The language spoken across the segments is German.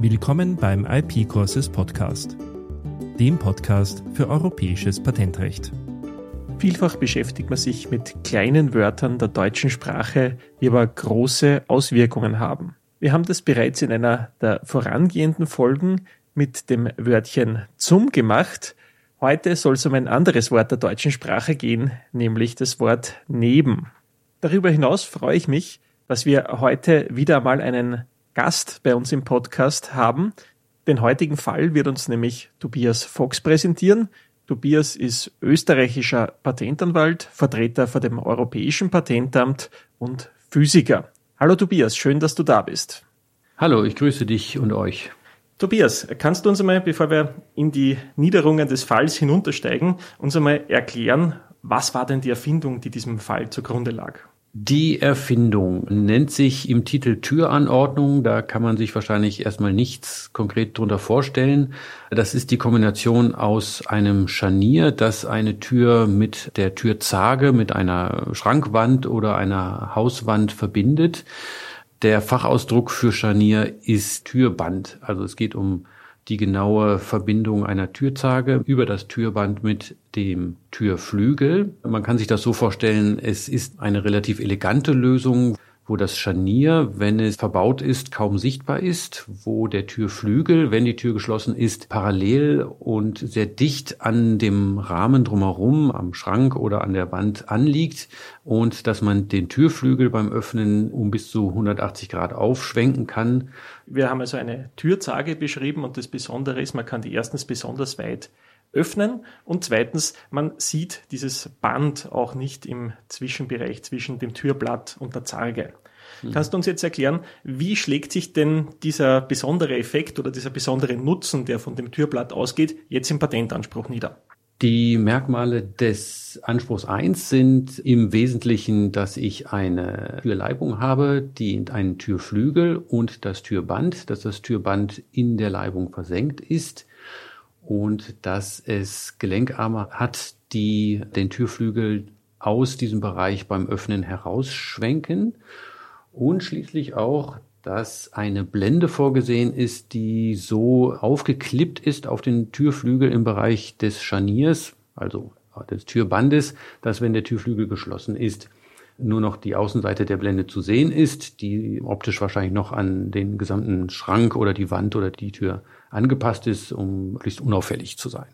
Willkommen beim IP Courses Podcast, dem Podcast für europäisches Patentrecht. Vielfach beschäftigt man sich mit kleinen Wörtern der deutschen Sprache, die aber große Auswirkungen haben. Wir haben das bereits in einer der vorangehenden Folgen mit dem Wörtchen zum gemacht. Heute soll es um ein anderes Wort der deutschen Sprache gehen, nämlich das Wort neben. Darüber hinaus freue ich mich, dass wir heute wieder einmal einen Gast bei uns im Podcast haben. Den heutigen Fall wird uns nämlich Tobias Fox präsentieren. Tobias ist österreichischer Patentanwalt, Vertreter vor dem Europäischen Patentamt und Physiker. Hallo Tobias, schön, dass du da bist. Hallo, ich grüße dich und euch. Tobias, kannst du uns einmal, bevor wir in die Niederungen des Falls hinuntersteigen, uns einmal erklären, was war denn die Erfindung, die diesem Fall zugrunde lag? Die Erfindung nennt sich im Titel Türanordnung. Da kann man sich wahrscheinlich erstmal nichts konkret drunter vorstellen. Das ist die Kombination aus einem Scharnier, das eine Tür mit der Türzage, mit einer Schrankwand oder einer Hauswand verbindet. Der Fachausdruck für Scharnier ist Türband. Also es geht um die genaue Verbindung einer Türzage über das Türband mit dem Türflügel. Man kann sich das so vorstellen, es ist eine relativ elegante Lösung, wo das Scharnier, wenn es verbaut ist, kaum sichtbar ist, wo der Türflügel, wenn die Tür geschlossen ist, parallel und sehr dicht an dem Rahmen drumherum, am Schrank oder an der Wand anliegt und dass man den Türflügel beim Öffnen um bis zu 180 Grad aufschwenken kann. Wir haben also eine Türzage beschrieben und das Besondere ist, man kann die erstens besonders weit öffnen und zweitens, man sieht dieses Band auch nicht im Zwischenbereich zwischen dem Türblatt und der Zarge. Kannst du uns jetzt erklären, wie schlägt sich denn dieser besondere Effekt oder dieser besondere Nutzen, der von dem Türblatt ausgeht, jetzt im Patentanspruch nieder? Die Merkmale des Anspruchs 1 sind im Wesentlichen, dass ich eine Türleibung habe, die einen Türflügel und das Türband, dass das Türband in der Leibung versenkt ist und dass es Gelenkarme hat, die den Türflügel aus diesem Bereich beim Öffnen herausschwenken und schließlich auch, dass eine Blende vorgesehen ist, die so aufgeklippt ist auf den Türflügel im Bereich des Scharniers, also des Türbandes, dass wenn der Türflügel geschlossen ist, nur noch die Außenseite der Blende zu sehen ist, die optisch wahrscheinlich noch an den gesamten Schrank oder die Wand oder die Tür angepasst ist, um möglichst unauffällig zu sein.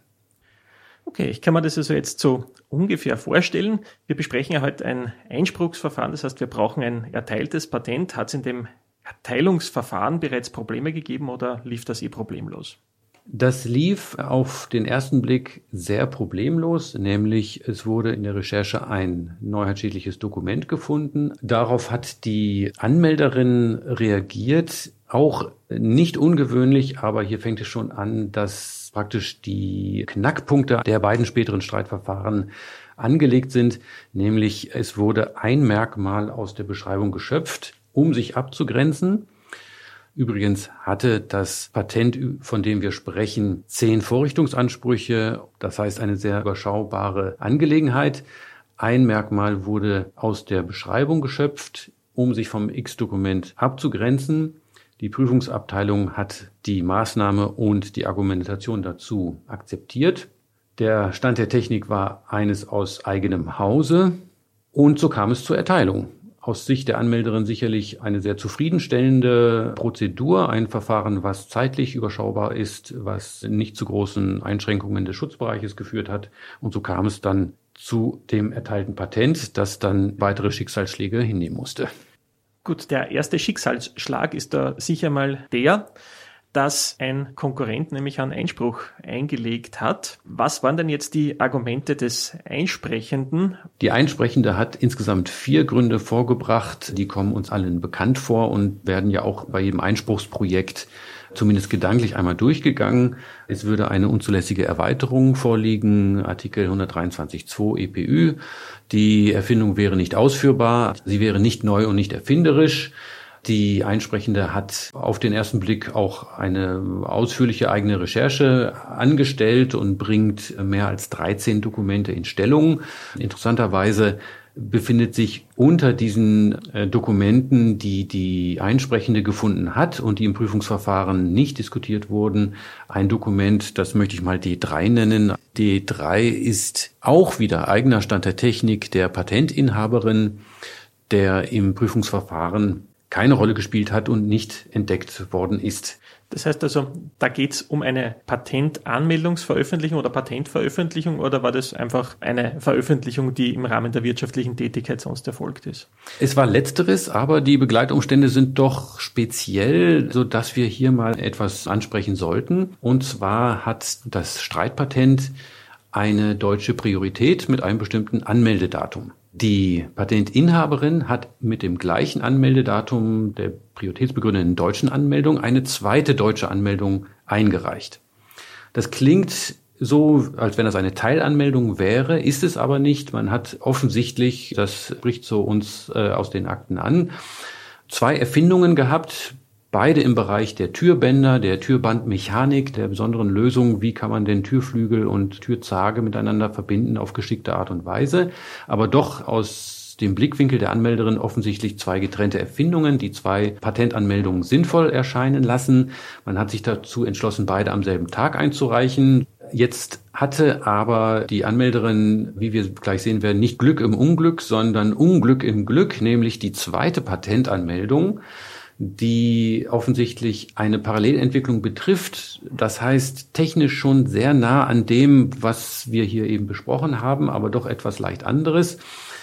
Okay, ich kann mir das also jetzt so ungefähr vorstellen. Wir besprechen ja heute ein Einspruchsverfahren, das heißt, wir brauchen ein erteiltes Patent. Hat es in dem Erteilungsverfahren bereits Probleme gegeben oder lief das problemlos? Das lief auf den ersten Blick sehr problemlos, nämlich es wurde in der Recherche ein neuheitsschädliches Dokument gefunden. Darauf hat die Anmelderin reagiert, auch nicht ungewöhnlich, aber hier fängt es schon an, dass praktisch die Knackpunkte der beiden späteren Streitverfahren angelegt sind, nämlich es wurde ein Merkmal aus der Beschreibung geschöpft, um sich abzugrenzen. Übrigens hatte das Patent, von dem wir sprechen, 10 Vorrichtungsansprüche, das heißt eine sehr überschaubare Angelegenheit. Ein Merkmal wurde aus der Beschreibung geschöpft, um sich vom X-Dokument abzugrenzen. Die Prüfungsabteilung hat die Maßnahme und die Argumentation dazu akzeptiert. Der Stand der Technik war eines aus eigenem Hause und so kam es zur Erteilung. Aus Sicht der Anmelderin sicherlich eine sehr zufriedenstellende Prozedur, ein Verfahren, was zeitlich überschaubar ist, was nicht zu großen Einschränkungen des Schutzbereiches geführt hat. Und so kam es dann zu dem erteilten Patent, das dann weitere Schicksalsschläge hinnehmen musste. Gut, der erste Schicksalsschlag ist da sicher mal der, dass ein Konkurrent nämlich einen Einspruch eingelegt hat. Was waren denn jetzt die Argumente des Einsprechenden? Die Einsprechende hat insgesamt 4 Gründe vorgebracht. Die kommen uns allen bekannt vor und werden ja auch bei jedem Einspruchsprojekt zumindest gedanklich einmal durchgegangen. Es würde eine unzulässige Erweiterung vorliegen, Artikel 123.2 EPÜ. Die Erfindung wäre nicht ausführbar, sie wäre nicht neu und nicht erfinderisch. Die Einsprechende hat auf den ersten Blick auch eine ausführliche eigene Recherche angestellt und bringt mehr als 13 Dokumente in Stellung. Interessanterweise befindet sich unter diesen Dokumenten, die die Einsprechende gefunden hat und die im Prüfungsverfahren nicht diskutiert wurden, ein Dokument, das möchte ich mal D3 nennen. D3 ist auch wieder eigener Stand der Technik der Patentinhaberin, der im Prüfungsverfahren keine Rolle gespielt hat und nicht entdeckt worden ist. Das heißt also, da geht es um eine Patentanmeldungsveröffentlichung oder Patentveröffentlichung, oder war das einfach eine Veröffentlichung, die im Rahmen der wirtschaftlichen Tätigkeit sonst erfolgt ist? Es war Letzteres, aber die Begleitumstände sind doch speziell, sodass wir hier mal etwas ansprechen sollten. Und zwar hat das Streitpatent eine deutsche Priorität mit einem bestimmten Anmeldedatum. Die Patentinhaberin hat mit dem gleichen Anmeldedatum der prioritätsbegründeten deutschen Anmeldung eine zweite deutsche Anmeldung eingereicht. Das klingt so, als wenn das eine Teilanmeldung wäre, ist es aber nicht. Man hat offensichtlich, das bricht so uns aus den Akten an, zwei Erfindungen gehabt, beide im Bereich der Türbänder, der Türbandmechanik, der besonderen Lösung, wie kann man denn Türflügel und Türzage miteinander verbinden auf geschickte Art und Weise, aber doch aus dem Blickwinkel der Anmelderin offensichtlich zwei getrennte Erfindungen, die zwei Patentanmeldungen sinnvoll erscheinen lassen. Man hat sich dazu entschlossen, beide am selben Tag einzureichen. Jetzt hatte aber die Anmelderin, wie wir gleich sehen werden, nicht Glück im Unglück, sondern Unglück im Glück, nämlich die zweite Patentanmeldung, die offensichtlich eine Parallelentwicklung betrifft. Das heißt, technisch schon sehr nah an dem, was wir hier eben besprochen haben, aber doch etwas leicht anderes.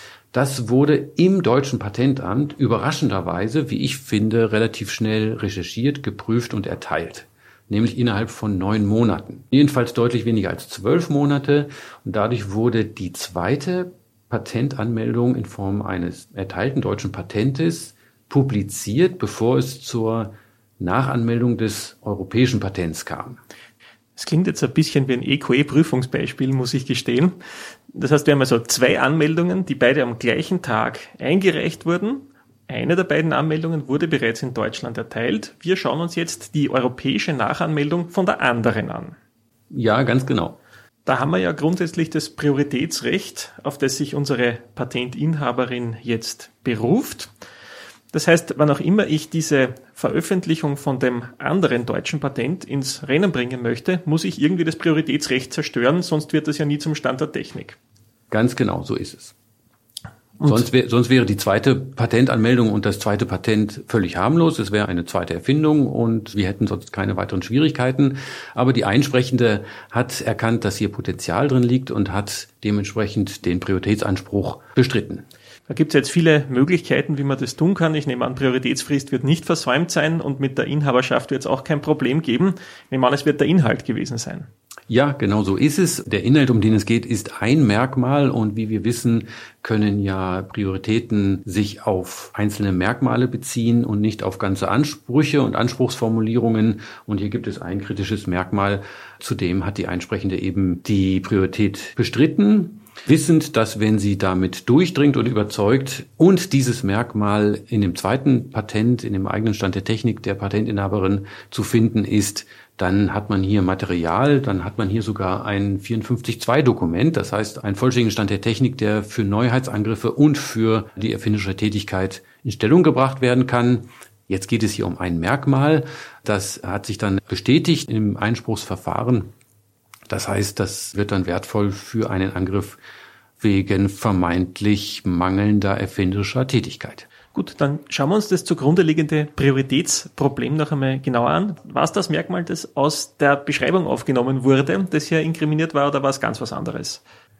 Das wurde im deutschen Patentamt überraschenderweise, wie ich finde, relativ schnell recherchiert, geprüft und erteilt. Nämlich innerhalb von 9 Monaten. Jedenfalls deutlich weniger als 12 Monate. Und dadurch wurde die zweite Patentanmeldung in Form eines erteilten deutschen Patentes publiziert, bevor es zur Nachanmeldung des europäischen Patents kam. Es klingt jetzt ein bisschen wie ein EQE-Prüfungsbeispiel, muss ich gestehen. Das heißt, wir haben also 2 Anmeldungen, die beide am gleichen Tag eingereicht wurden. Eine der beiden Anmeldungen wurde bereits in Deutschland erteilt. Wir schauen uns jetzt die europäische Nachanmeldung von der anderen an. Ja, ganz genau. Da haben wir ja grundsätzlich das Prioritätsrecht, auf das sich unsere Patentinhaberin jetzt beruft. Das heißt, wann auch immer ich diese Veröffentlichung von dem anderen deutschen Patent ins Rennen bringen möchte, muss ich irgendwie das Prioritätsrecht zerstören, sonst wird das ja nie zum Stand der Technik. Ganz genau, so ist es. Sonst wäre die zweite Patentanmeldung und das zweite Patent völlig harmlos. Es wäre eine zweite Erfindung und wir hätten sonst keine weiteren Schwierigkeiten. Aber die Einsprechende hat erkannt, dass hier Potenzial drin liegt und hat dementsprechend den Prioritätsanspruch bestritten. Da gibt es jetzt viele Möglichkeiten, wie man das tun kann. Ich nehme an, Prioritätsfrist wird nicht versäumt sein und mit der Inhaberschaft wird es auch kein Problem geben. Ich nehme an, es wird der Inhalt gewesen sein. Ja, genau so ist es. Der Inhalt, um den es geht, ist ein Merkmal und wie wir wissen, können ja Prioritäten sich auf einzelne Merkmale beziehen und nicht auf ganze Ansprüche und Anspruchsformulierungen. Und hier gibt es ein kritisches Merkmal. Zudem hat die Einsprechende eben die Priorität bestritten, wissend, dass wenn sie damit durchdringt und überzeugt und dieses Merkmal in dem zweiten Patent, in dem eigenen Stand der Technik der Patentinhaberin zu finden ist, dann hat man hier Material, dann hat man hier sogar ein 54.2-Dokument, das heißt einen vollständigen Stand der Technik, der für Neuheitsangriffe und für die erfinderische Tätigkeit in Stellung gebracht werden kann. Jetzt geht es hier um ein Merkmal, das hat sich dann bestätigt im Einspruchsverfahren. Das heißt, das wird dann wertvoll für einen Angriff wegen vermeintlich mangelnder erfinderischer Tätigkeit. Gut, dann schauen wir uns das zugrunde liegende Prioritätsproblem noch einmal genauer an. War es das Merkmal, das aus der Beschreibung aufgenommen wurde, das hier inkriminiert war, oder war es ganz was anderes?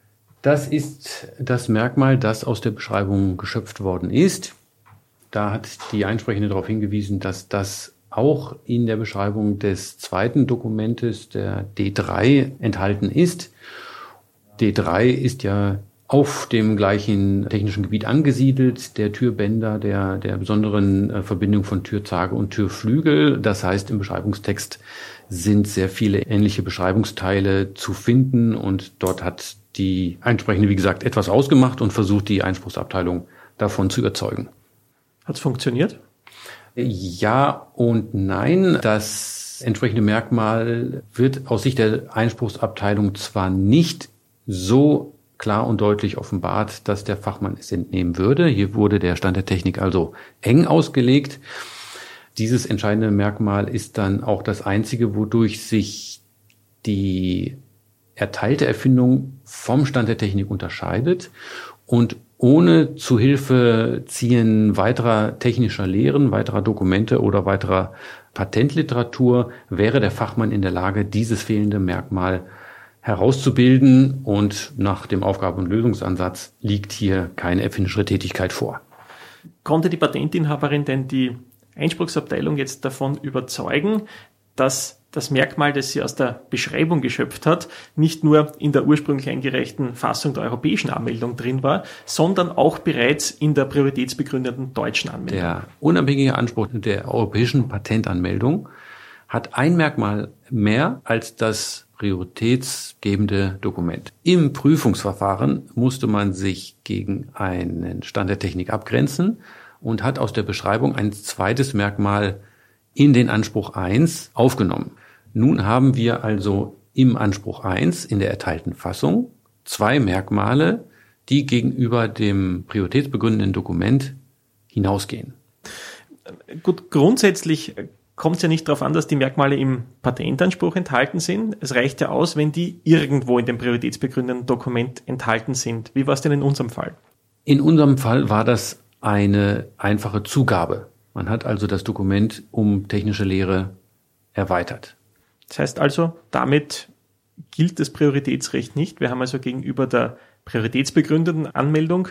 Das ist das Merkmal, das aus der Beschreibung geschöpft worden ist. Da hat die Einsprechende darauf hingewiesen, dass das auch in der Beschreibung des zweiten Dokumentes, der D3, enthalten ist. D3 ist ja auf dem gleichen technischen Gebiet angesiedelt, der Türbänder, der besonderen Verbindung von Türzage und Türflügel. Das heißt, im Beschreibungstext sind sehr viele ähnliche Beschreibungsteile zu finden und dort hat die Einsprechende, wie gesagt, etwas ausgemacht und versucht, die Einspruchsabteilung davon zu überzeugen. Hat es funktioniert? Ja und nein. Das entsprechende Merkmal wird aus Sicht der Einspruchsabteilung zwar nicht so klar und deutlich offenbart, dass der Fachmann es entnehmen würde. Hier wurde der Stand der Technik also eng ausgelegt. Dieses entscheidende Merkmal ist dann auch das einzige, wodurch sich die erteilte Erfindung vom Stand der Technik unterscheidet und ohne Zuhilfeziehen weiterer technischer Lehren, weiterer Dokumente oder weiterer Patentliteratur wäre der Fachmann in der Lage, dieses fehlende Merkmal herauszubilden, und nach dem Aufgabe- und Lösungsansatz liegt hier keine erfinderische Tätigkeit vor. Konnte die Patentinhaberin denn die Einspruchsabteilung jetzt davon überzeugen, dass das Merkmal, das sie aus der Beschreibung geschöpft hat, nicht nur in der ursprünglich eingereichten Fassung der europäischen Anmeldung drin war, sondern auch bereits in der prioritätsbegründeten deutschen Anmeldung? Der unabhängige Anspruch der europäischen Patentanmeldung hat ein Merkmal mehr als das prioritätsgebende Dokument. Im Prüfungsverfahren musste man sich gegen einen Stand der Technik abgrenzen und hat aus der Beschreibung ein zweites Merkmal in den Anspruch 1 aufgenommen. Nun haben wir also im Anspruch 1 in der erteilten Fassung zwei Merkmale, die gegenüber dem prioritätsbegründenden Dokument hinausgehen. Gut, grundsätzlich kommt es ja nicht darauf an, dass die Merkmale im Patentanspruch enthalten sind. Es reicht ja aus, wenn die irgendwo in dem prioritätsbegründenden Dokument enthalten sind. Wie war es denn in unserem Fall? In unserem Fall war das eine einfache Zugabe. Man hat also das Dokument um technische Lehre erweitert. Das heißt also, damit gilt das Prioritätsrecht nicht. Wir haben also gegenüber der prioritätsbegründeten Anmeldung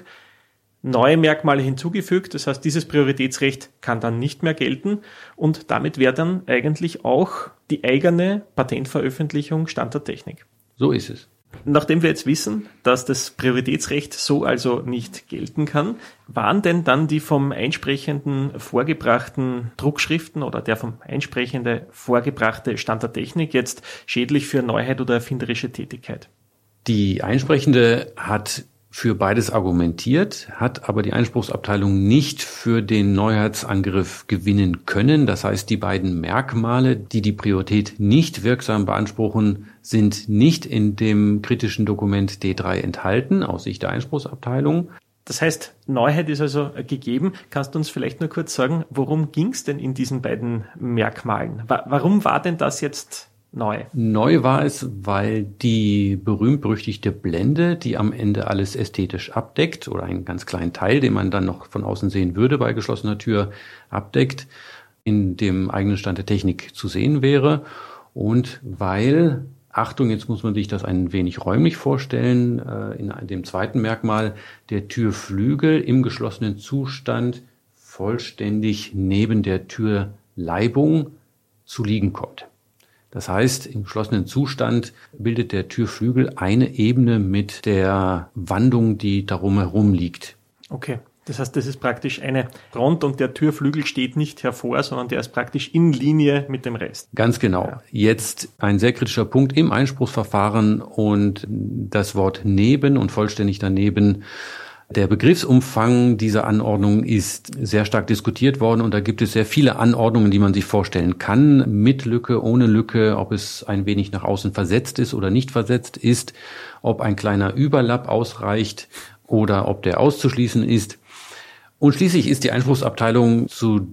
neue Merkmale hinzugefügt. Das heißt, dieses Prioritätsrecht kann dann nicht mehr gelten und damit wäre dann eigentlich auch die eigene Patentveröffentlichung Stand der Technik. So ist es. Nachdem wir jetzt wissen, dass das Prioritätsrecht so also nicht gelten kann, waren denn dann die vom Einsprechenden vorgebrachten Druckschriften oder der vom Einsprechende vorgebrachte Stand der Technik jetzt schädlich für Neuheit oder erfinderische Tätigkeit? Die Einsprechende hat für beides argumentiert, hat aber die Einspruchsabteilung nicht für den Neuheitsangriff gewinnen können. Das heißt, die beiden Merkmale, die die Priorität nicht wirksam beanspruchen, sind nicht in dem kritischen Dokument D3 enthalten, aus Sicht der Einspruchsabteilung. Das heißt, Neuheit ist also gegeben. Kannst du uns vielleicht nur kurz sagen, worum ging es denn in diesen beiden Merkmalen? Warum war denn das jetzt neu? Neu war es, weil die berühmt-berüchtigte Blende, die am Ende alles ästhetisch abdeckt, oder einen ganz kleinen Teil, den man dann noch von außen sehen würde bei geschlossener Tür, abdeckt, in dem eigenen Stand der Technik zu sehen wäre. Und weil, Achtung, jetzt muss man sich das ein wenig räumlich vorstellen, in dem zweiten Merkmal, der Türflügel im geschlossenen Zustand vollständig neben der Türleibung zu liegen kommt. Das heißt, im geschlossenen Zustand bildet der Türflügel eine Ebene mit der Wandung, die darum herum liegt. Okay, das heißt, das ist praktisch eine Front und der Türflügel steht nicht hervor, sondern der ist praktisch in Linie mit dem Rest. Ganz genau. Ja. Jetzt ein sehr kritischer Punkt im Einspruchsverfahren und das Wort neben und vollständig daneben. Der Begriffsumfang dieser Anordnung ist sehr stark diskutiert worden und da gibt es sehr viele Anordnungen, die man sich vorstellen kann, mit Lücke, ohne Lücke, ob es ein wenig nach außen versetzt ist oder nicht versetzt ist, ob ein kleiner Überlapp ausreicht oder ob der auszuschließen ist. Und schließlich ist die Einspruchsabteilung zu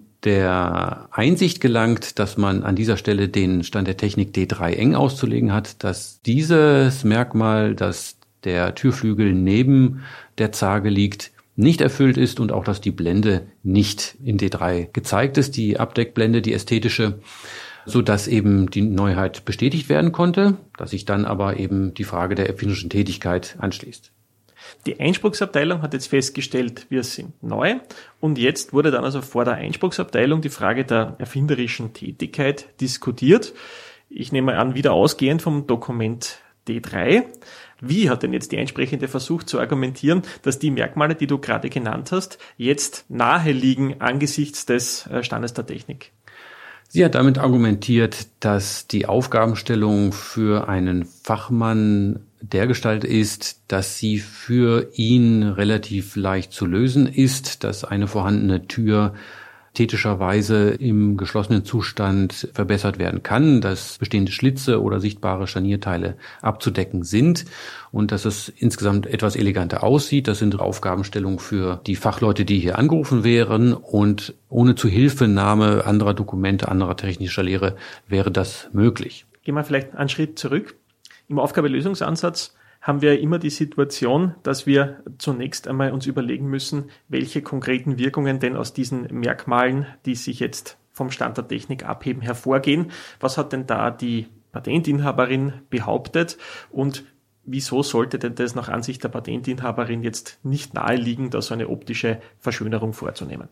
der Einsicht gelangt, dass man an dieser Stelle den Stand der Technik D3 eng auszulegen hat, dass dieses Merkmal, dass der Türflügel neben der Zarge liegt, nicht erfüllt ist und auch, dass die Blende nicht in D3 gezeigt ist, die Abdeckblende, die ästhetische, so dass eben die Neuheit bestätigt werden konnte, dass sich dann aber eben die Frage der erfinderischen Tätigkeit anschließt. Die Einspruchsabteilung hat jetzt festgestellt, wir sind neu und jetzt wurde dann also vor der Einspruchsabteilung die Frage der erfinderischen Tätigkeit diskutiert. Ich nehme an, wieder ausgehend vom Dokument D3. Wie hat denn jetzt die Einsprechende versucht zu argumentieren, dass die Merkmale, die du gerade genannt hast, jetzt nahe liegen angesichts des Standes der Technik? Sie hat damit argumentiert, dass die Aufgabenstellung für einen Fachmann dergestalt ist, dass sie für ihn relativ leicht zu lösen ist, dass eine vorhandene Tür thetischerweise im geschlossenen Zustand verbessert werden kann, dass bestehende Schlitze oder sichtbare Scharnierteile abzudecken sind und dass es insgesamt etwas eleganter aussieht. Das sind Aufgabenstellungen für die Fachleute, die hier angerufen wären, und ohne Zuhilfenahme anderer Dokumente, anderer technischer Lehre wäre das möglich. Gehen wir vielleicht einen Schritt zurück. Im Aufgabenlösungsansatz haben wir immer die Situation, dass wir zunächst einmal uns überlegen müssen, welche konkreten Wirkungen denn aus diesen Merkmalen, die sich jetzt vom Stand der Technik abheben, hervorgehen. Was hat denn da die Patentinhaberin behauptet und wieso sollte denn das nach Ansicht der Patentinhaberin jetzt nicht naheliegen, da so eine optische Verschönerung vorzunehmen?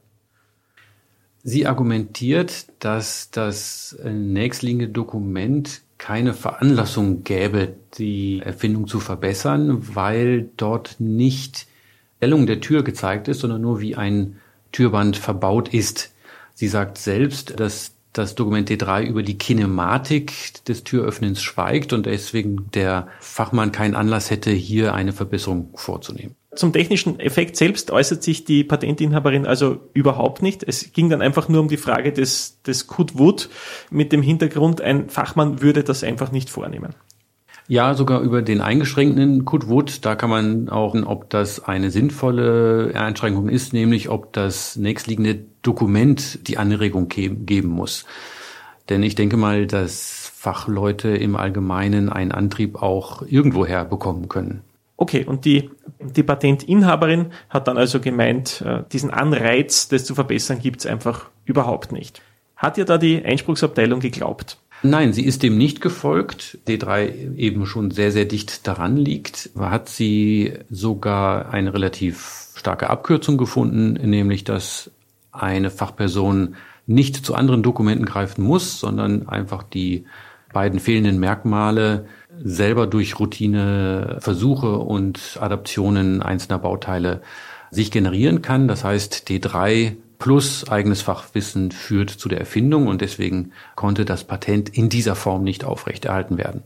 Sie argumentiert, dass das nächstliegende Dokument keine Veranlassung gäbe, die Erfindung zu verbessern, weil dort nicht Stellung der Tür gezeigt ist, sondern nur wie ein Türband verbaut ist. Sie sagt selbst, dass das Dokument D3 über die Kinematik des Türöffnens schweigt und deswegen der Fachmann keinen Anlass hätte, hier eine Verbesserung vorzunehmen. Zum technischen Effekt selbst äußert sich die Patentinhaberin also überhaupt nicht. Es ging dann einfach nur um die Frage des Kud Wood mit dem Hintergrund, ein Fachmann würde das einfach nicht vornehmen. Ja, sogar über den eingeschränkten Kud Wood, da kann man auch, ob das eine sinnvolle Einschränkung ist, nämlich ob das nächstliegende Dokument die Anregung geben muss. Denn ich denke mal, dass Fachleute im Allgemeinen einen Antrieb auch irgendwoher bekommen können. Okay, und die Patentinhaberin hat dann also gemeint, diesen Anreiz, das zu verbessern, gibt es einfach überhaupt nicht. Hat ihr da die Einspruchsabteilung geglaubt? Nein, sie ist dem nicht gefolgt. D3 eben schon sehr, sehr dicht daran liegt. Hat sie sogar eine relativ starke Abkürzung gefunden, nämlich dass eine Fachperson nicht zu anderen Dokumenten greifen muss, sondern einfach die beiden fehlenden Merkmale selber durch Routineversuche und Adaptionen einzelner Bauteile sich generieren kann. Das heißt, D3 plus eigenes Fachwissen führt zu der Erfindung und deswegen konnte das Patent in dieser Form nicht aufrechterhalten werden.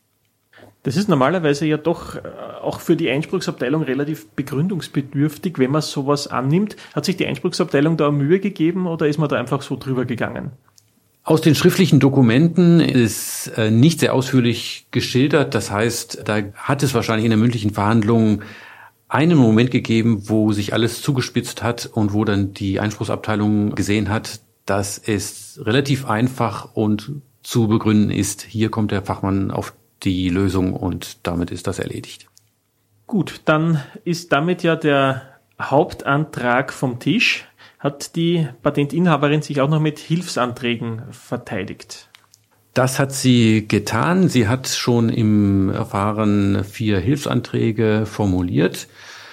Das ist normalerweise ja doch auch für die Einspruchsabteilung relativ begründungsbedürftig, wenn man sowas annimmt. Hat sich die Einspruchsabteilung da Mühe gegeben oder ist man da einfach so drüber gegangen? Aus den schriftlichen Dokumenten ist nicht sehr ausführlich geschildert. Das heißt, da hat es wahrscheinlich in der mündlichen Verhandlung einen Moment gegeben, wo sich alles zugespitzt hat und wo dann die Einspruchsabteilung gesehen hat, dass es relativ einfach und zu begründen ist. Hier kommt der Fachmann auf die Lösung und damit ist das erledigt. Gut, dann ist damit ja der Hauptantrag vom Tisch. Hat die Patentinhaberin sich auch noch mit Hilfsanträgen verteidigt? Das hat sie getan. Sie hat schon im Verfahren 4 Hilfsanträge formuliert.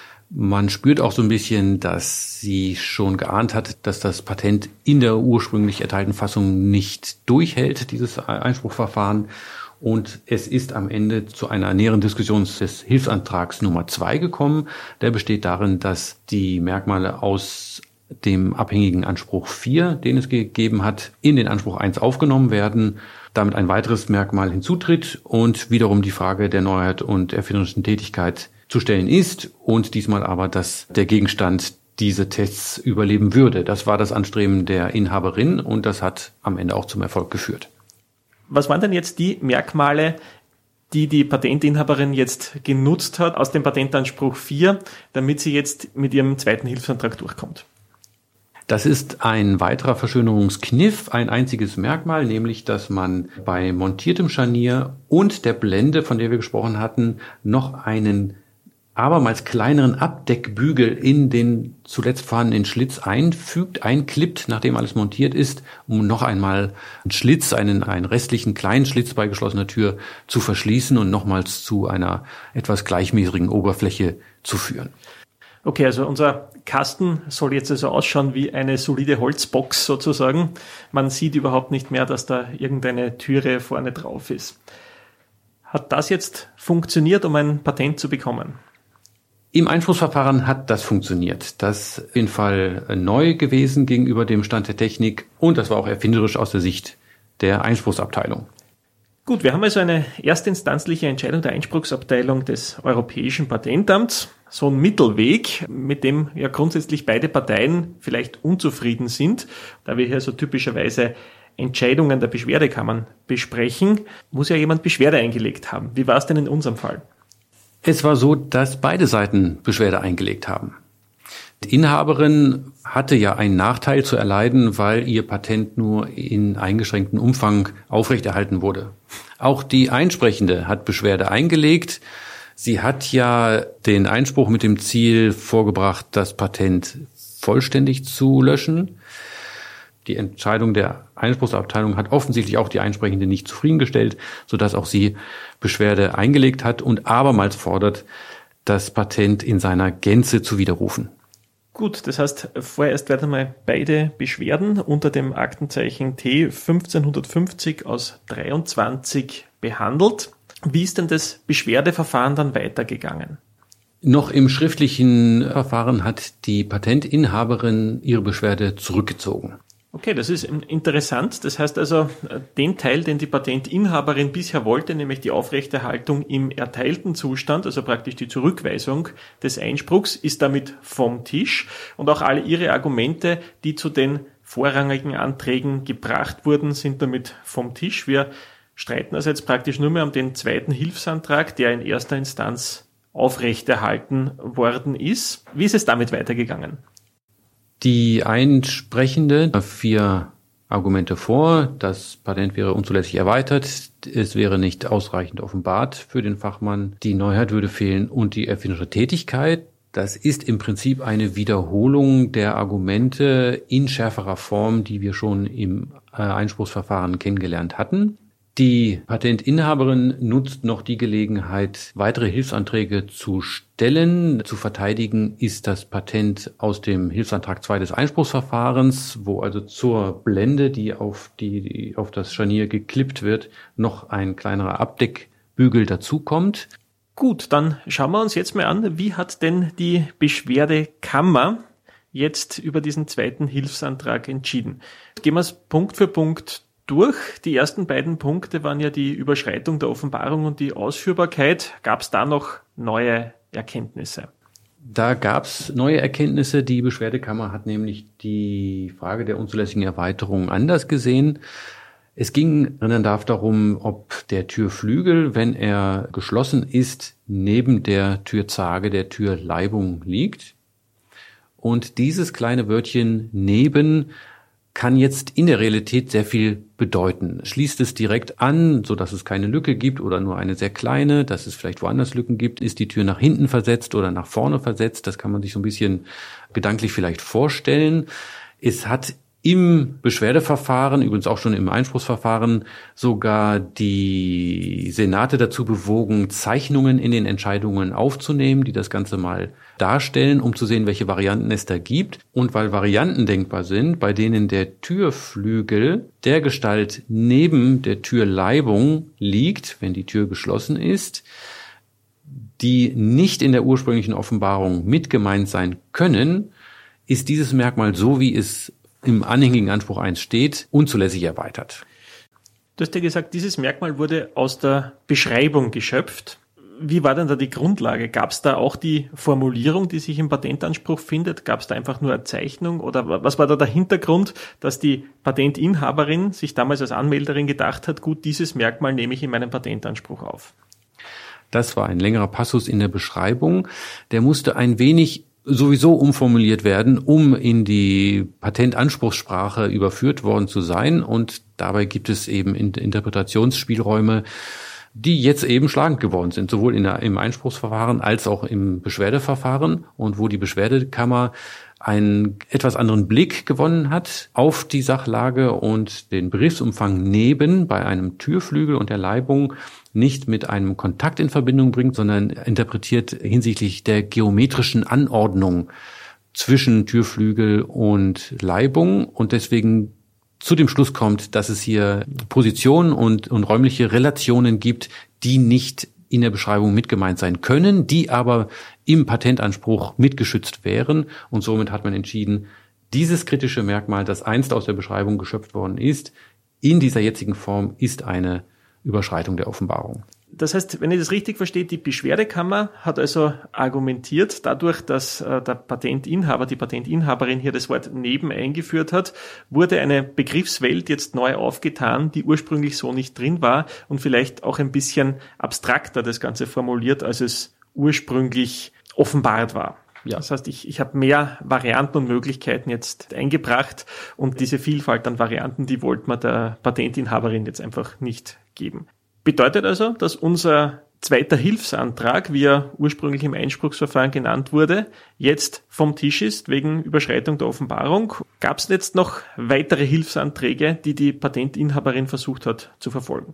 Man spürt auch so ein bisschen, dass sie schon geahnt hat, dass das Patent in der ursprünglich erteilten Fassung nicht durchhält, dieses Einspruchverfahren. Und es ist am Ende zu einer näheren Diskussion des Hilfsantrags Nummer 2 gekommen. Der besteht darin, dass die Merkmale aus dem abhängigen Anspruch 4, den es gegeben hat, in den Anspruch 1 aufgenommen werden, damit ein weiteres Merkmal hinzutritt und wiederum die Frage der Neuheit und erfinderischen Tätigkeit zu stellen ist und diesmal aber, dass der Gegenstand diese Tests überleben würde. Das war das Anstreben der Inhaberin und das hat am Ende auch zum Erfolg geführt. Was waren denn jetzt die Merkmale, die die Patentinhaberin jetzt genutzt hat aus dem Patentanspruch 4, damit sie jetzt mit ihrem zweiten Hilfsantrag durchkommt? Das ist ein weiterer Verschönerungskniff, ein einziges Merkmal, nämlich dass man bei montiertem Scharnier und der Blende, von der wir gesprochen hatten, noch einen abermals kleineren Abdeckbügel in den zuletzt vorhandenen Schlitz einklippt, nachdem alles montiert ist, um noch einmal einen Schlitz, einen restlichen kleinen Schlitz bei geschlossener Tür zu verschließen und nochmals zu einer etwas gleichmäßigen Oberfläche zu führen. Okay, also unser Kasten soll jetzt also ausschauen wie eine solide Holzbox sozusagen. Man sieht überhaupt nicht mehr, dass da irgendeine Türe vorne drauf ist. Hat das jetzt funktioniert, um ein Patent zu bekommen? Im Einspruchsverfahren hat das funktioniert. Das ist auf jeden Fall neu gewesen gegenüber dem Stand der Technik und das war auch erfinderisch aus der Sicht der Einspruchsabteilung. Gut, wir haben also eine erstinstanzliche Entscheidung der Einspruchsabteilung des Europäischen Patentamts. So ein Mittelweg, mit dem ja grundsätzlich beide Parteien vielleicht unzufrieden sind. Da wir hier so typischerweise Entscheidungen der Beschwerdekammern besprechen, muss ja jemand Beschwerde eingelegt haben. Wie war es denn in unserem Fall? Es war so, dass beide Seiten Beschwerde eingelegt haben. Die Inhaberin hatte ja einen Nachteil zu erleiden, weil ihr Patent nur in eingeschränktem Umfang aufrechterhalten wurde. Auch die Einsprechende hat Beschwerde eingelegt. Sie hat ja den Einspruch mit dem Ziel vorgebracht, das Patent vollständig zu löschen. Die Entscheidung der Einspruchsabteilung hat offensichtlich auch die Einsprechende nicht zufriedengestellt, sodass auch sie Beschwerde eingelegt hat und abermals fordert, das Patent in seiner Gänze zu widerrufen. Gut, das heißt, vorerst werden mal beide Beschwerden unter dem Aktenzeichen T 1550 aus 23 behandelt. Wie ist denn das Beschwerdeverfahren dann weitergegangen? Noch im schriftlichen Verfahren hat die Patentinhaberin ihre Beschwerde zurückgezogen. Okay, das ist interessant. Das heißt also, den Teil, den die Patentinhaberin bisher wollte, nämlich die Aufrechterhaltung im erteilten Zustand, also praktisch die Zurückweisung des Einspruchs, ist damit vom Tisch. Und auch alle ihre Argumente, die zu den vorrangigen Anträgen gebracht wurden, sind damit vom Tisch. Wir streiten also jetzt praktisch nur mehr um den zweiten Hilfsantrag, der in erster Instanz aufrechterhalten worden ist. Wie ist es damit weitergegangen? Die Einsprechende 4 Argumente vor. Das Patent wäre unzulässig erweitert. Es wäre nicht ausreichend offenbart für den Fachmann. Die Neuheit würde fehlen und die erfinderische Tätigkeit. Das ist im Prinzip eine Wiederholung der Argumente in schärferer Form, die wir schon im Einspruchsverfahren kennengelernt hatten. Die Patentinhaberin nutzt noch die Gelegenheit, weitere Hilfsanträge zu stellen. Zu verteidigen ist das Patent aus dem Hilfsantrag 2 des Einspruchsverfahrens, wo also zur Blende, die auf das Scharnier geklippt wird, noch ein kleinerer Abdeckbügel dazukommt. Gut, dann schauen wir uns jetzt mal an, wie hat denn die Beschwerdekammer jetzt über diesen zweiten Hilfsantrag entschieden. Gehen wir es Punkt für Punkt durch. Die ersten beiden Punkte waren ja die Überschreitung der Offenbarung und die Ausführbarkeit. Gab es da noch neue Erkenntnisse? Da gab es neue Erkenntnisse. Die Beschwerdekammer hat nämlich die Frage der unzulässigen Erweiterung anders gesehen. Es ging, erinnern darf, darum, ob der Türflügel, wenn er geschlossen ist, neben der Türzage, der Türleibung liegt. Und dieses kleine Wörtchen neben kann jetzt in der Realität sehr viel bedeuten. Schließt es direkt an, so dass es keine Lücke gibt oder nur eine sehr kleine, dass es vielleicht woanders Lücken gibt, ist die Tür nach hinten versetzt oder nach vorne versetzt, das kann man sich so ein bisschen gedanklich vielleicht vorstellen. Es hat im Beschwerdeverfahren, übrigens auch schon im Einspruchsverfahren, sogar die Senate dazu bewogen, Zeichnungen in den Entscheidungen aufzunehmen, die das Ganze mal darstellen, um zu sehen, welche Varianten es da gibt. Und weil Varianten denkbar sind, bei denen der Türflügel der Gestalt neben der Türleibung liegt, wenn die Tür geschlossen ist, die nicht in der ursprünglichen Offenbarung mit gemeint sein können, ist dieses Merkmal, so wie es im anhängigen Anspruch 1 steht, unzulässig erweitert. Du hast ja gesagt, dieses Merkmal wurde aus der Beschreibung geschöpft. Wie war denn da die Grundlage? Gab es da auch die Formulierung, die sich im Patentanspruch findet? Gab es da einfach nur eine Zeichnung? Oder was war da der Hintergrund, dass die Patentinhaberin sich damals als Anmelderin gedacht hat, gut, dieses Merkmal nehme ich in meinen Patentanspruch auf? Das war ein längerer Passus in der Beschreibung. Der musste ein wenig sowieso umformuliert werden, um in die Patentanspruchssprache überführt worden zu sein. Und dabei gibt es eben Interpretationsspielräume, die jetzt eben schlagend geworden sind, sowohl im Einspruchsverfahren als auch im Beschwerdeverfahren, und wo die Beschwerdekammer einen etwas anderen Blick gewonnen hat auf die Sachlage und den Begriffsumfang neben bei einem Türflügel und der Leibung nicht mit einem Kontakt in Verbindung bringt, sondern interpretiert hinsichtlich der geometrischen Anordnung zwischen Türflügel und Leibung und deswegen zu dem Schluss kommt, dass es hier Positionen und räumliche Relationen gibt, die nicht in der Beschreibung mit gemeint sein können, die aber im Patentanspruch mitgeschützt wären. Und somit hat man entschieden, dieses kritische Merkmal, das einst aus der Beschreibung geschöpft worden ist, in dieser jetzigen Form ist eine Überschreitung der Offenbarung. Das heißt, wenn ich das richtig verstehe, die Beschwerdekammer hat also argumentiert, dadurch, dass der Patentinhaber, die Patentinhaberin hier das Wort neben eingeführt hat, wurde eine Begriffswelt jetzt neu aufgetan, die ursprünglich so nicht drin war und vielleicht auch ein bisschen abstrakter das Ganze formuliert, als es ursprünglich offenbart war. Ja. Das heißt, ich habe mehr Varianten und Möglichkeiten jetzt eingebracht und diese Vielfalt an Varianten, die wollte man der Patentinhaberin jetzt einfach nicht geben. Bedeutet also, dass unser zweiter Hilfsantrag, wie er ursprünglich im Einspruchsverfahren genannt wurde, jetzt vom Tisch ist wegen Überschreitung der Offenbarung. Gab es jetzt noch weitere Hilfsanträge, die die Patentinhaberin versucht hat zu verfolgen?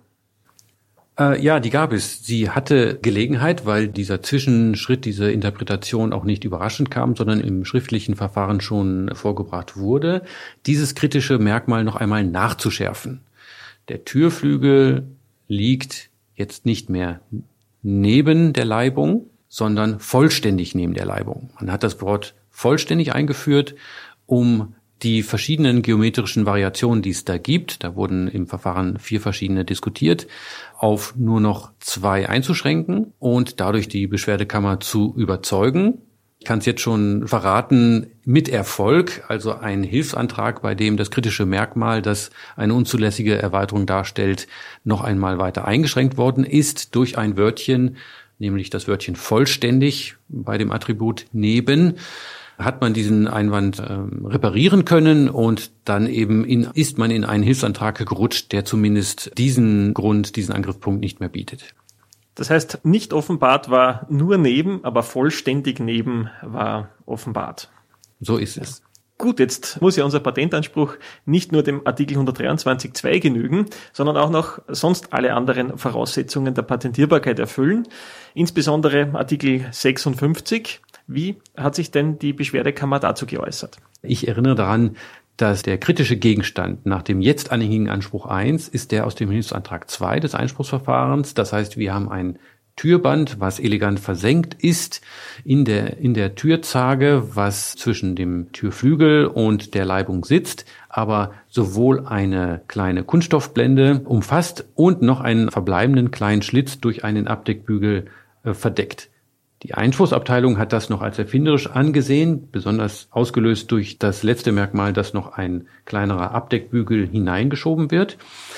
Ja, die gab es. Sie hatte Gelegenheit, weil dieser Zwischenschritt, diese Interpretation auch nicht überraschend kam, sondern im schriftlichen Verfahren schon vorgebracht wurde, dieses kritische Merkmal noch einmal nachzuschärfen. Der Türflügel liegt jetzt nicht mehr neben der Leibung, sondern vollständig neben der Leibung. Man hat das Wort vollständig eingeführt, um die verschiedenen geometrischen Variationen, die es da gibt, da wurden im Verfahren 4 verschiedene diskutiert, auf nur noch 2 einzuschränken und dadurch die Beschwerdekammer zu überzeugen. Ich kann es jetzt schon verraten, mit Erfolg, also ein Hilfsantrag, bei dem das kritische Merkmal, das eine unzulässige Erweiterung darstellt, noch einmal weiter eingeschränkt worden ist durch ein Wörtchen, nämlich das Wörtchen vollständig bei dem Attribut neben, hat man diesen Einwand reparieren können und dann eben ist man in einen Hilfsantrag gerutscht, der zumindest diesen Angriffspunkt nicht mehr bietet. Das heißt, nicht offenbart war nur neben, aber vollständig neben war offenbart. So ist es. Gut, jetzt muss ja unser Patentanspruch nicht nur dem Artikel 123.2 genügen, sondern auch noch sonst alle anderen Voraussetzungen der Patentierbarkeit erfüllen. Insbesondere Artikel 56. Wie hat sich denn die Beschwerdekammer dazu geäußert? Ich erinnere daran, dass der kritische Gegenstand nach dem jetzt anhängigen Anspruch 1 ist der aus dem Hilfsantrag 2 des Einspruchsverfahrens. Das heißt, wir haben ein Türband, was elegant versenkt ist in der Türzage, was zwischen dem Türflügel und der Leibung sitzt, aber sowohl eine kleine Kunststoffblende umfasst und noch einen verbleibenden kleinen Schlitz durch einen Abdeckbügel verdeckt. Die Einspruchsabteilung hat das noch als erfinderisch angesehen, besonders ausgelöst durch das letzte Merkmal, dass noch ein kleinerer Abdeckbügel hineingeschoben wird.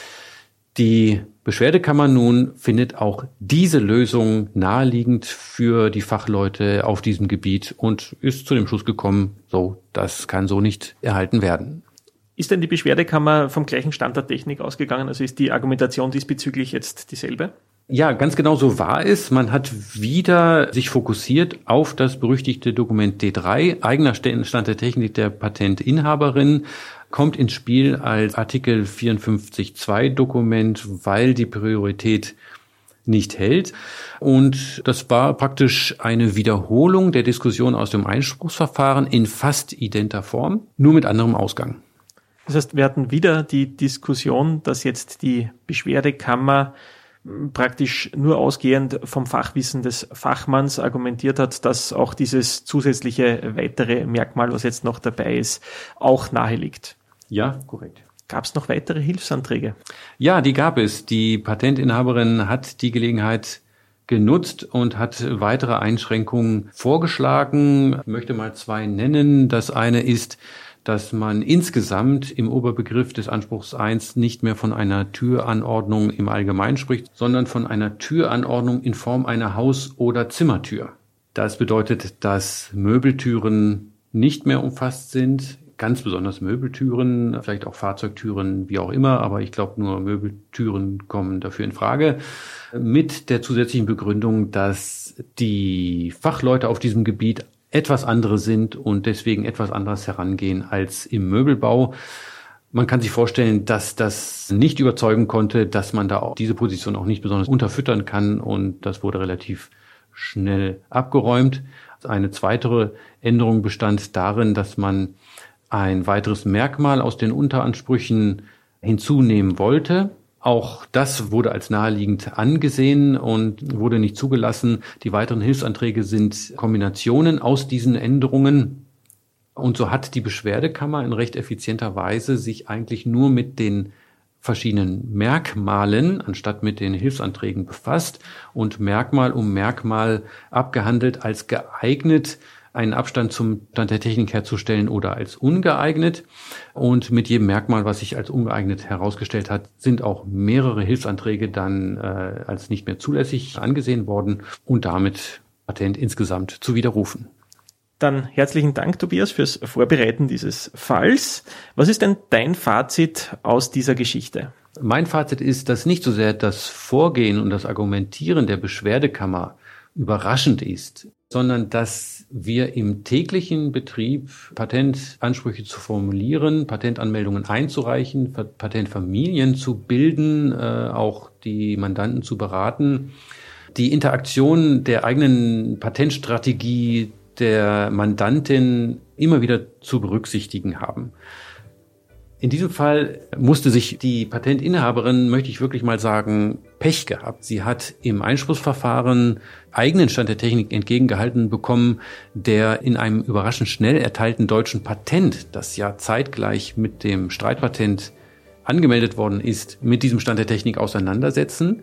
Die Beschwerdekammer nun findet auch diese Lösung naheliegend für die Fachleute auf diesem Gebiet und ist zu dem Schluss gekommen, so, das kann so nicht erhalten werden. Ist denn die Beschwerdekammer vom gleichen Stand der Technik ausgegangen? Also ist die Argumentation diesbezüglich jetzt dieselbe? Ja, ganz genau so war es. Man hat wieder sich fokussiert auf das berüchtigte Dokument D3, eigener Stand der Technik der Patentinhaberin, kommt ins Spiel als Artikel 54.2 Dokument, weil die Priorität nicht hält. Und das war praktisch eine Wiederholung der Diskussion aus dem Einspruchsverfahren in fast identer Form, nur mit anderem Ausgang. Das heißt, wir hatten wieder die Diskussion, dass jetzt die Beschwerdekammer praktisch nur ausgehend vom Fachwissen des Fachmanns argumentiert hat, dass auch dieses zusätzliche weitere Merkmal, was jetzt noch dabei ist, auch nahe liegt. Ja, korrekt. Gab es noch weitere Hilfsanträge? Ja, die gab es. Die Patentinhaberin hat die Gelegenheit genutzt und hat weitere Einschränkungen vorgeschlagen. Ich möchte mal 2 nennen. Das eine ist, dass man insgesamt im Oberbegriff des Anspruchs 1 nicht mehr von einer Türanordnung im Allgemeinen spricht, sondern von einer Türanordnung in Form einer Haus- oder Zimmertür. Das bedeutet, dass Möbeltüren nicht mehr umfasst sind, ganz besonders Möbeltüren, vielleicht auch Fahrzeugtüren, wie auch immer, aber ich glaube, nur Möbeltüren kommen dafür in Frage, mit der zusätzlichen Begründung, dass die Fachleute auf diesem Gebiet etwas andere sind und deswegen etwas anderes herangehen als im Möbelbau. Man kann sich vorstellen, dass das nicht überzeugen konnte, dass man da auch diese Position auch nicht besonders unterfüttern kann und das wurde relativ schnell abgeräumt. Eine zweite Änderung bestand darin, dass man ein weiteres Merkmal aus den Unteransprüchen hinzunehmen wollte. Auch das wurde als naheliegend angesehen und wurde nicht zugelassen. Die weiteren Hilfsanträge sind Kombinationen aus diesen Änderungen. Und so hat die Beschwerdekammer in recht effizienter Weise sich eigentlich nur mit den verschiedenen Merkmalen anstatt mit den Hilfsanträgen befasst und Merkmal um Merkmal abgehandelt als geeignet, einen Abstand zum Stand der Technik herzustellen oder als ungeeignet. Und mit jedem Merkmal, was sich als ungeeignet herausgestellt hat, sind auch mehrere Hilfsanträge dann als nicht mehr zulässig angesehen worden und damit Patent insgesamt zu widerrufen. Dann herzlichen Dank, Tobias, fürs Vorbereiten dieses Falls. Was ist denn dein Fazit aus dieser Geschichte? Mein Fazit ist, dass nicht so sehr das Vorgehen und das Argumentieren der Beschwerdekammer überraschend ist, sondern dass wir im täglichen Betrieb Patentansprüche zu formulieren, Patentanmeldungen einzureichen, Patentfamilien zu bilden, auch die Mandanten zu beraten, die Interaktion der eigenen Patentstrategie der Mandantin immer wieder zu berücksichtigen haben. In diesem Fall musste sich die Patentinhaberin, möchte ich wirklich mal sagen, Pech gehabt. Sie hat im Einspruchsverfahren eigenen Stand der Technik entgegengehalten bekommen, der in einem überraschend schnell erteilten deutschen Patent, das ja zeitgleich mit dem Streitpatent angemeldet worden ist, mit diesem Stand der Technik auseinandersetzen.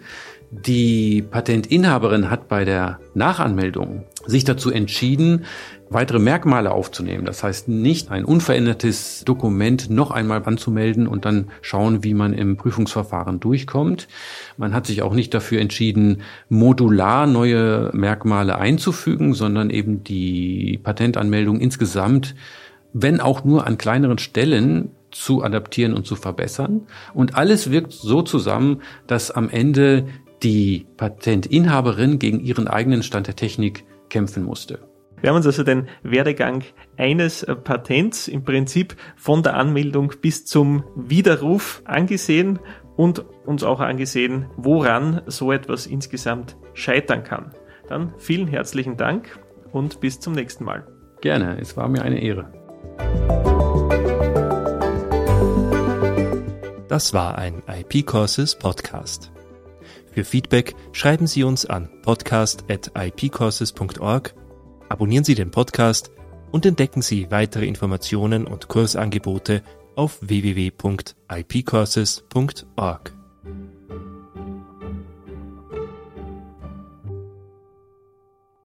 Die Patentinhaberin hat bei der Nachanmeldung sich dazu entschieden, weitere Merkmale aufzunehmen. Das heißt, nicht ein unverändertes Dokument noch einmal anzumelden und dann schauen, wie man im Prüfungsverfahren durchkommt. Man hat sich auch nicht dafür entschieden, modular neue Merkmale einzufügen, sondern eben die Patentanmeldung insgesamt, wenn auch nur an kleineren Stellen, zu adaptieren und zu verbessern. Und alles wirkt so zusammen, dass am Ende die Patentinhaberin gegen ihren eigenen Stand der Technik kämpfen musste. Wir haben uns also den Werdegang eines Patents im Prinzip von der Anmeldung bis zum Widerruf angesehen und uns auch angesehen, woran so etwas insgesamt scheitern kann. Dann vielen herzlichen Dank und bis zum nächsten Mal. Gerne, es war mir eine Ehre. Das war ein IP Courses Podcast. Für Feedback schreiben Sie uns an podcast@ipcourses.org, abonnieren Sie den Podcast und entdecken Sie weitere Informationen und Kursangebote auf www.ipcourses.org.